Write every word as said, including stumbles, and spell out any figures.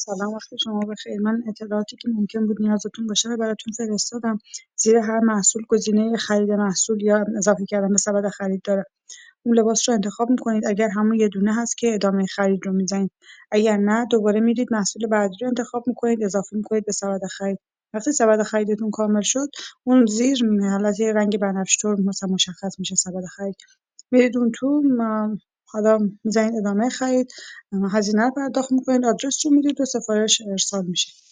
سلام، وقت شما بخیر. من اطلاعاتی که ممکن بود نیازتون باشه رو براتون فرستادم. زیر هر محصول گزینه خرید محصول یا اضافه کردن به سبد خرید داره. اون لباس رو انتخاب می‌کنید. اگر همون یه دونه هست که ادامه خرید رو می‌زنید. اگر نه دوباره میرید محصول بعدی رو انتخاب می‌کنید، اضافه می‌کنید به سبد خرید. وقتی سبد خریدتون کامل شد، اون زیر حالت یه رنگ بنفش طور مثلا مشخص میشه سبد خرید. میرید اون تو م حالا می‌زنید ادامه خرید، هزینه رو پرداخت می‌کنید، آدرس رو میدید و سفارش ارسال میشه.